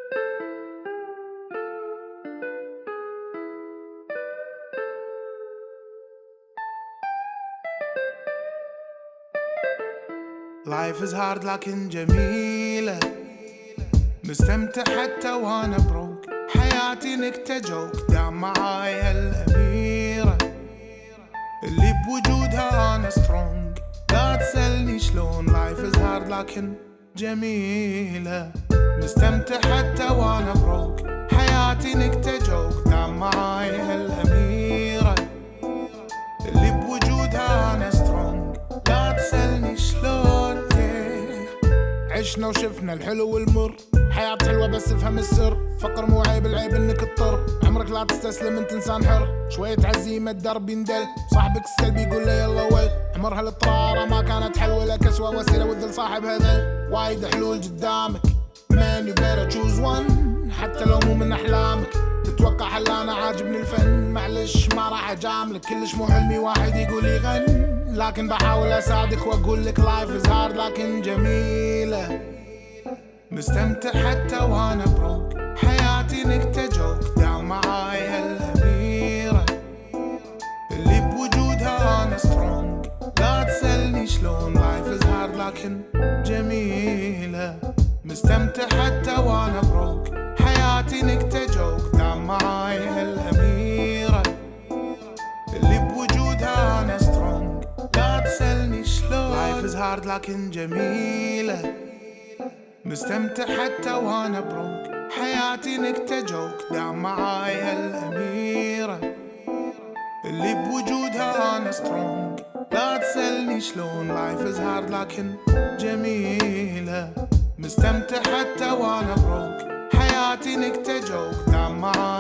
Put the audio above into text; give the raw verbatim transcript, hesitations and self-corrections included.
Life is hard لكن جميلة، مستمتع حتى وانا بروك. حياتي نكتة جوك، دام معاي هالأميرة اللي بوجودها أنا سترونج. لا تسألني شلون. Life is hard لكن جميلة، مستمتع حتى وانا بروك. حياتي نكتة جوك، دام معاي هالأميرة اللي بوجودها أنا سترونج. لا تسألني شلون. عشنا وشفنا الحلو والمر، حياة حلوة بس افهم السر. فقر مو عيب، العيب انك تضطر. عمرك لا تستسلم، انت انسان حر. شوية عزيمة الدرب يندل، صاحبك السلبي يقول له يلا ول. عمر هالطرارة ما كانت حل ولا كسوة وسيلة، والذل صاحبها ذل. وايد حلول قدامك، man you better choose one. حتى لو مو من احلامك تتوقع هل انا عاجبني الفن. معلش ما راح اجاملك، كلش مو حلمي واحد يقول يغن. لكن بحاول اساعدك واقول لك life is hard لكن جميلة، مستمتع حتى وانا بروك. حياتي نكتة جوك، دام معاي هالأميرة اللي بوجودها انا سترونج. لا تسألني شلون. life is hard لكن جميلة، مستمتع حتى وانا بروك. حياتي نكتة جوك، دام معاي هالأميرة اللي بوجودها انا سترونج. لا تسألني شلون. life is hard لكن جميلة، مستمتع حتى وانا بروك. حياتي نكتة جوك، دام معاي هالأميرة اللي بوجودها انا سترونج. لا تسألني شلون. life is hard لكن جميلة، مستمتع حتى وانا بروك. حياتي نكتة جوك، دام معاي